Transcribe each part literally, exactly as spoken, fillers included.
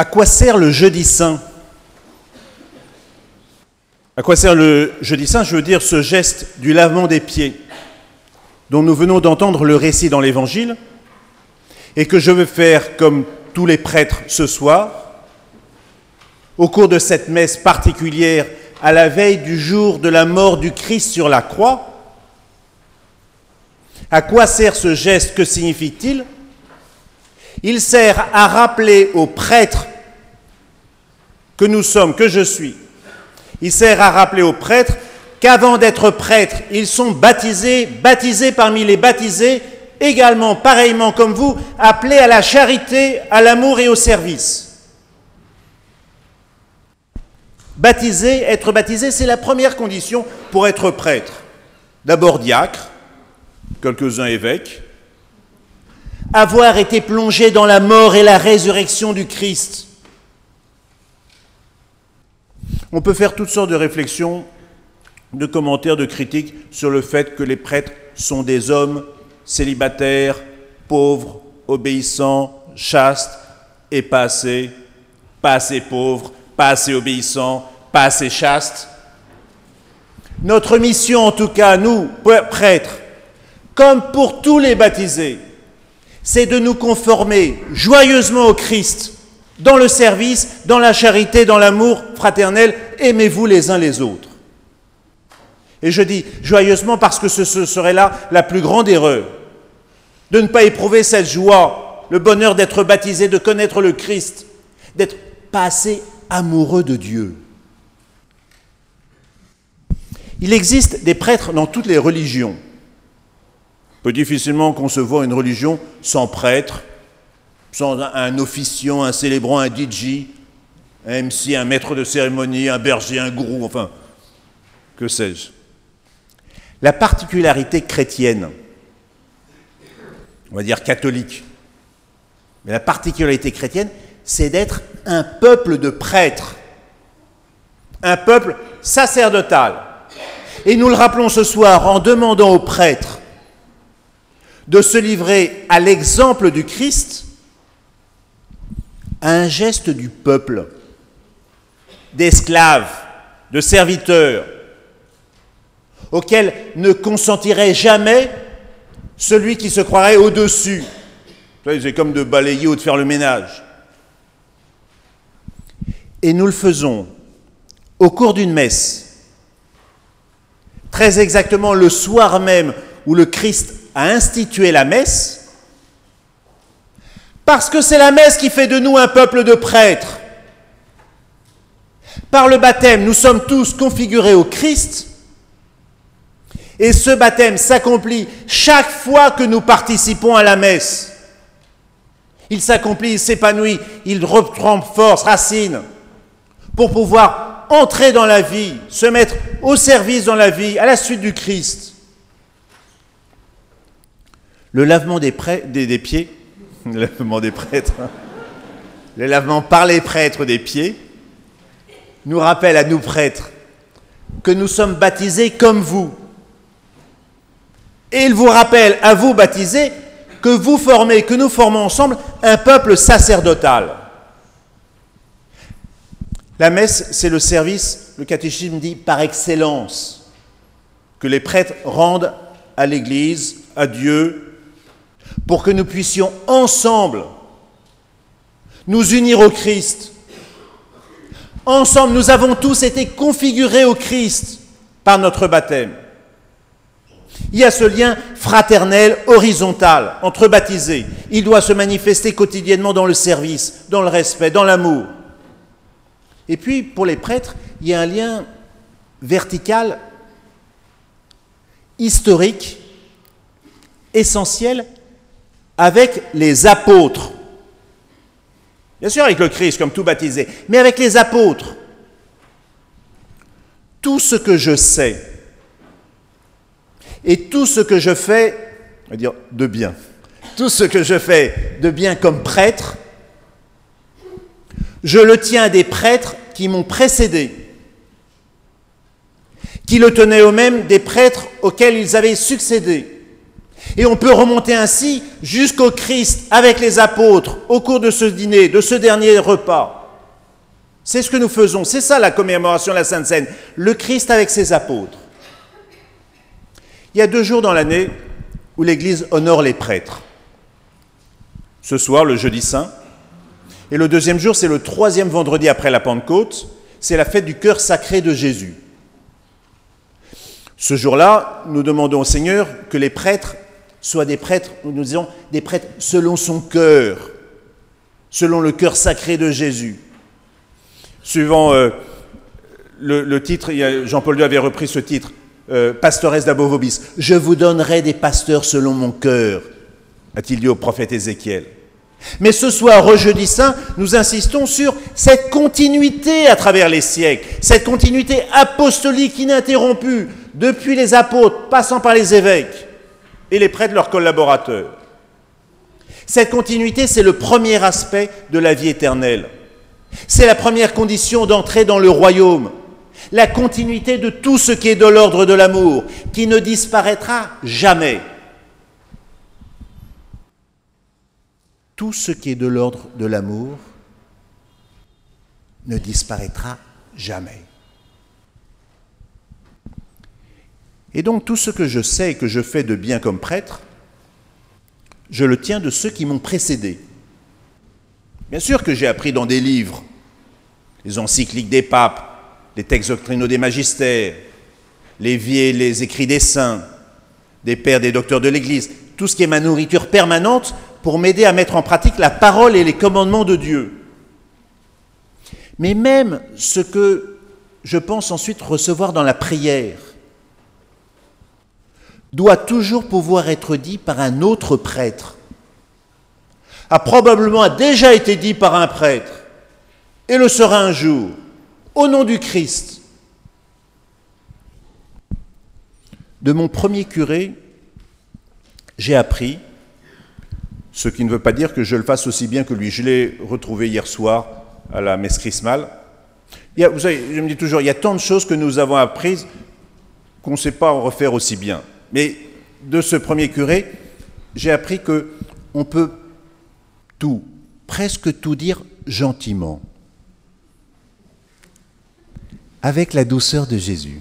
À quoi sert le jeudi saint? À quoi sert le jeudi saint? Je veux dire ce geste du lavement des pieds dont nous venons d'entendre le récit dans l'Évangile et que je veux faire comme tous les prêtres ce soir au cours de cette messe particulière à la veille du jour de la mort du Christ sur la croix. À quoi sert ce geste? Que signifie-t-il? Il sert à rappeler aux prêtres que nous sommes, que je suis. Il sert à rappeler aux prêtres qu'avant d'être prêtres, ils sont baptisés, baptisés parmi les baptisés, également, pareillement comme vous, appelés à la charité, à l'amour et au service. Baptisé, être baptisé, c'est la première condition pour être prêtre. D'abord diacre, quelques-uns évêques, avoir été plongé dans la mort et la résurrection du Christ. On peut faire toutes sortes de réflexions, de commentaires, de critiques sur le fait que les prêtres sont des hommes célibataires, pauvres, obéissants, chastes, et pas assez, pas assez pauvres, pas assez obéissants, pas assez chastes. Notre mission, en tout cas, nous, prêtres, comme pour tous les baptisés, c'est de nous conformer joyeusement au Christ, dans le service, dans la charité, dans l'amour fraternel. Aimez-vous les uns les autres. Et je dis joyeusement parce que ce, ce serait là la plus grande erreur, de ne pas éprouver cette joie, le bonheur d'être baptisé, de connaître le Christ, d'être pas assez amoureux de Dieu. Il existe des prêtres dans toutes les religions. On peut difficilement concevoir une religion sans prêtre, sans un, un officiant, un célébrant, un D J, un M C, un maître de cérémonie, un berger, un gourou, enfin, que sais-je. La particularité chrétienne, on va dire catholique, mais la particularité chrétienne, c'est d'être un peuple de prêtres, un peuple sacerdotal. Et nous le rappelons ce soir en demandant aux prêtres de se livrer à l'exemple du Christ, à un geste du peuple, d'esclaves, de serviteurs, auquel ne consentirait jamais celui qui se croirait au-dessus. C'est comme de balayer ou de faire le ménage. Et nous le faisons au cours d'une messe, très exactement le soir même où le Christ a institué la messe, parce que c'est la messe qui fait de nous un peuple de prêtres. Par le baptême, nous sommes tous configurés au Christ, et ce baptême s'accomplit chaque fois que nous participons à la messe. Il s'accomplit, il s'épanouit, il reprend force, racine, pour pouvoir entrer dans la vie, se mettre au service dans la vie, à la suite du Christ. Le lavement des, prêts, des, des pieds, le lavement des prêtres, hein, le lavement par les prêtres des pieds, nous rappelle à nous prêtres que nous sommes baptisés comme vous. Et il vous rappelle à vous baptisés que vous formez, que nous formons ensemble un peuple sacerdotal. La messe, c'est le service, le catéchisme dit, par excellence, que les prêtres rendent à l'Église, à Dieu, pour que nous puissions ensemble nous unir au Christ. Ensemble, nous avons tous été configurés au Christ par notre baptême. Il y a ce lien fraternel, horizontal, entre baptisés. Il doit se manifester quotidiennement dans le service, dans le respect, dans l'amour. Et puis, pour les prêtres, il y a un lien vertical, historique, essentiel, avec les apôtres. Bien sûr, avec le Christ, comme tout baptisé, mais avec les apôtres. Tout ce que je sais et tout ce que je fais, on va dire de bien, tout ce que je fais de bien comme prêtre, je le tiens des prêtres qui m'ont précédé, qui le tenaient eux-mêmes des prêtres auxquels ils avaient succédé, Et on peut remonter ainsi jusqu'au Christ avec les apôtres au cours de ce dîner, de ce dernier repas. C'est ce que nous faisons, c'est ça la commémoration de la Sainte Seine, le Christ avec ses apôtres. Il y a deux jours dans l'année où l'Église honore les prêtres. Ce soir, le jeudi saint, et le deuxième jour, c'est le troisième vendredi après la Pentecôte, c'est la fête du cœur sacré de Jésus. Ce jour-là, nous demandons au Seigneur que les prêtres soient des prêtres, nous disons, des prêtres selon son cœur, selon le cœur sacré de Jésus. Suivant euh, le, le titre, Jean-Paul deux avait repris ce titre, euh, « Pastores d'abo vobis »« Je vous donnerai des pasteurs selon mon cœur », a-t-il dit au prophète Ézéchiel. Mais ce soir, au jeudi saint, nous insistons sur cette continuité à travers les siècles, cette continuité apostolique ininterrompue, depuis les apôtres, passant par les évêques et les prêtres, leurs collaborateurs. Cette continuité, c'est le premier aspect de la vie éternelle. C'est la première condition d'entrer dans le royaume. La continuité de tout ce qui est de l'ordre de l'amour, qui ne disparaîtra jamais. Tout ce qui est de l'ordre de l'amour ne disparaîtra jamais. Et donc tout ce que je sais et que je fais de bien comme prêtre, je le tiens de ceux qui m'ont précédé. Bien sûr que j'ai appris dans des livres, les encycliques des papes, les textes doctrinaux des magistères, les vies et les écrits des saints, des pères, des docteurs de l'Église, tout ce qui est ma nourriture permanente pour m'aider à mettre en pratique la parole et les commandements de Dieu. Mais même ce que je pense ensuite recevoir dans la prière doit toujours pouvoir être dit par un autre prêtre, a probablement déjà été dit par un prêtre, et le sera un jour, au nom du Christ. De mon premier curé, j'ai appris, ce qui ne veut pas dire que je le fasse aussi bien que lui. Je l'ai retrouvé hier soir à la messe chrismale. Il y a, vous savez, je me dis toujours, il y a tant de choses que nous avons apprises qu'on ne sait pas en refaire aussi bien. Mais de ce premier curé, j'ai appris qu'on peut tout, presque tout dire gentiment, avec la douceur de Jésus.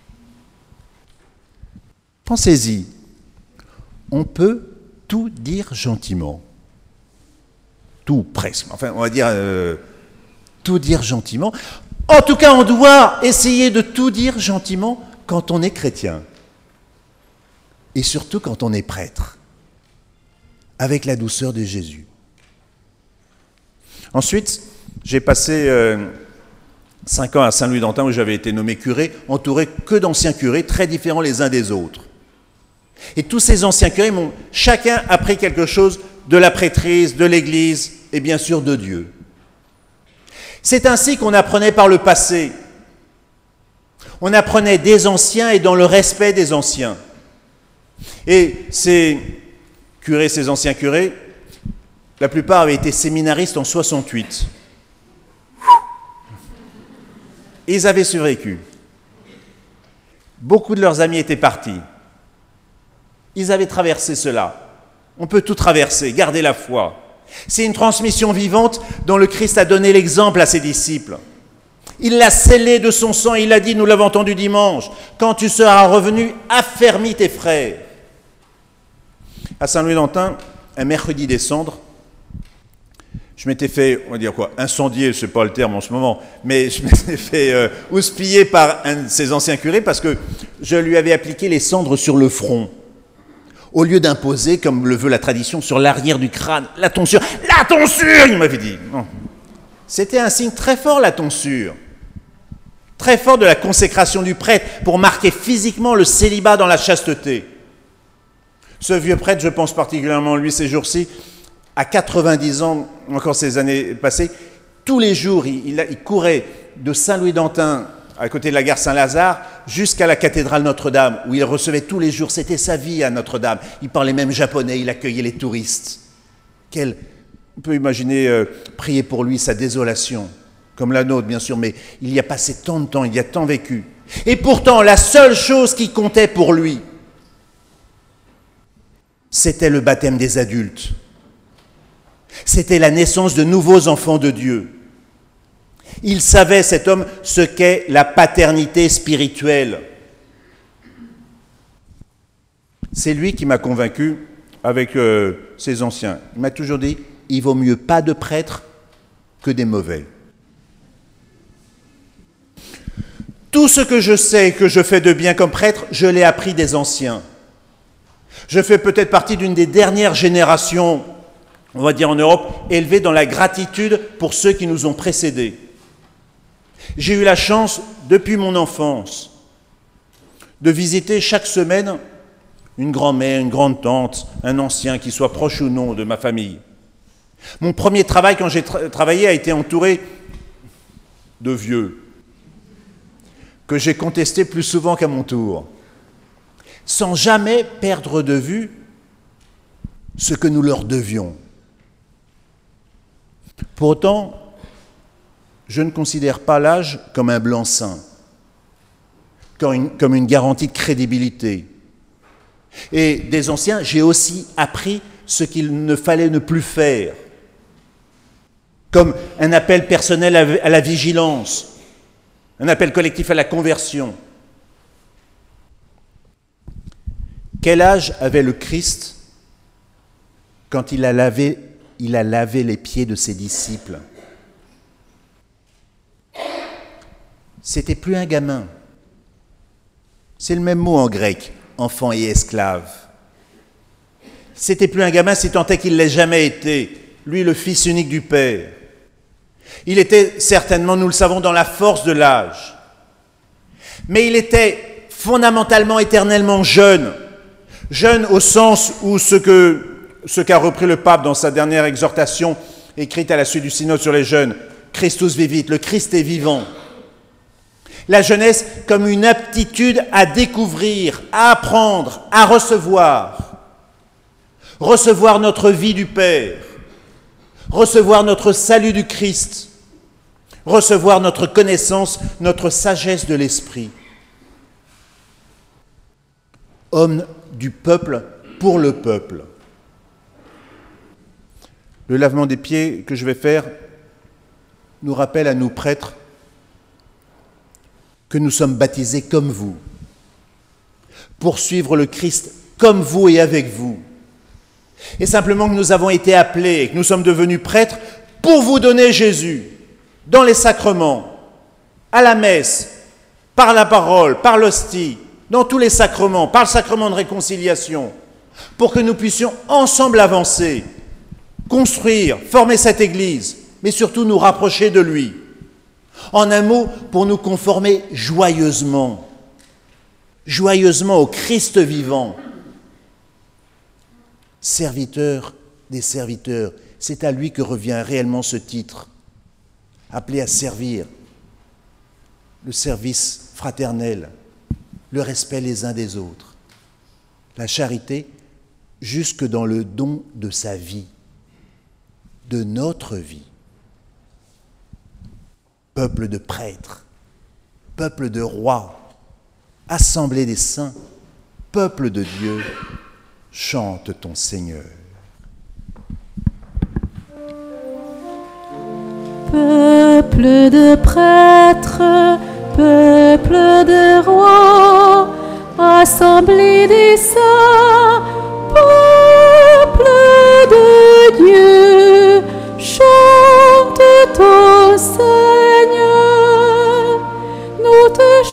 Pensez-y, on peut tout dire gentiment. Tout, presque. Enfin, on va dire euh, tout dire gentiment. En tout cas, on doit essayer de tout dire gentiment quand on est chrétien. Et surtout quand on est prêtre. Avec la douceur de Jésus. Ensuite, j'ai passé euh, cinq ans à Saint-Louis-d'Antin où j'avais été nommé curé, entouré que d'anciens curés très différents les uns des autres. Et tous ces anciens curés m'ont chacun appris quelque chose de la prêtrise, de l'Église et bien sûr de Dieu. C'est ainsi qu'on apprenait par le passé. On apprenait des anciens et dans le respect des anciens. Et ces curés, ces anciens curés, la plupart avaient été séminaristes en soixante-huit. Et ils avaient survécu. Beaucoup de leurs amis étaient partis. Ils avaient traversé cela. On peut tout traverser, garder la foi. C'est une transmission vivante dont le Christ a donné l'exemple à ses disciples. Il l'a scellé de son sang, il a dit, nous l'avons entendu dimanche, quand tu seras revenu, affermis tes frères. À Saint-Louis-d'Antin, un mercredi des Cendres, je m'étais fait, on va dire quoi, incendier, c'est pas le terme en ce moment, mais je m'étais fait euh, houspiller par un de ses anciens curés parce que je lui avais appliqué les cendres sur le front. Au lieu d'imposer, comme le veut la tradition, sur l'arrière du crâne, la tonsure. La tonsure, il m'avait dit. Non. C'était un signe très fort, la tonsure. Très fort de la consécration du prêtre pour marquer physiquement le célibat dans la chasteté. Ce vieux prêtre, je pense particulièrement lui ces jours-ci, à quatre-vingt-dix ans, encore ces années passées, tous les jours, il, il, il courait de Saint-Louis-d'Antin, à côté de la gare Saint-Lazare, jusqu'à la cathédrale Notre-Dame, où il recevait tous les jours, c'était sa vie à Notre-Dame. Il parlait même japonais, il accueillait les touristes. Quel, on peut imaginer euh, prier pour lui sa désolation, comme la nôtre bien sûr, mais il y a passé tant de temps, il y a tant vécu. Et pourtant, la seule chose qui comptait pour lui, c'était le baptême des adultes. C'était la naissance de nouveaux enfants de Dieu. Il savait, cet homme, ce qu'est la paternité spirituelle. C'est lui qui m'a convaincu avec euh, ses anciens. Il m'a toujours dit, il vaut mieux pas de prêtres que des mauvais. Tout ce que je sais que je fais de bien comme prêtre, je l'ai appris des anciens. Je fais peut-être partie d'une des dernières générations, on va dire en Europe, élevées dans la gratitude pour ceux qui nous ont précédés. J'ai eu la chance, depuis mon enfance, de visiter chaque semaine une grand-mère, une grande-tante, un ancien, qui soit proche ou non de ma famille. Mon premier travail, quand j'ai tra- travaillé, a été entouré de vieux, que j'ai contesté plus souvent qu'à mon tour, sans jamais perdre de vue ce que nous leur devions. Pour autant, je ne considère pas l'âge comme un blanc-seing, comme une, comme une garantie de crédibilité. Et des anciens, j'ai aussi appris ce qu'il ne fallait ne plus faire, comme un appel personnel à la vigilance, un appel collectif à la conversion. Quel âge avait le Christ quand il a lavé, il a lavé les pieds de ses disciples? C'était plus un gamin. C'est le même mot en grec, enfant et esclave. C'était plus un gamin, si tant est qu'il ne l'ait jamais été, lui le fils unique du Père. Il était certainement, nous le savons, dans la force de l'âge. Mais il était fondamentalement, éternellement jeune. Jeune au sens où ce que, ce qu'a repris le pape dans sa dernière exhortation, écrite à la suite du synode sur les jeunes, Christus vivit, le Christ est vivant. La jeunesse comme une aptitude à découvrir, à apprendre, à recevoir. Recevoir notre vie du Père. Recevoir notre salut du Christ. Recevoir notre connaissance, notre sagesse de l'Esprit. Homme du peuple pour le peuple. Le lavement des pieds que je vais faire nous rappelle à nous prêtres que nous sommes baptisés comme vous, pour suivre le Christ comme vous et avec vous. Et simplement que nous avons été appelés et que nous sommes devenus prêtres pour vous donner Jésus, dans les sacrements, à la messe, par la parole, par l'hostie, dans tous les sacrements, par le sacrement de réconciliation, pour que nous puissions ensemble avancer, construire, former cette Église, mais surtout nous rapprocher de lui. En un mot, pour nous conformer joyeusement, joyeusement au Christ vivant. Serviteur des serviteurs, c'est à lui que revient réellement ce titre, appelé à servir, le service fraternel, le respect les uns des autres, la charité jusque dans le don de sa vie, de notre vie. Peuple de prêtres, peuple de rois, assemblée des saints, peuple de Dieu, chante ton Seigneur. Peuple de prêtres, peuple de rois, assemblée des saints, peuple de Dieu, chante ton Seigneur.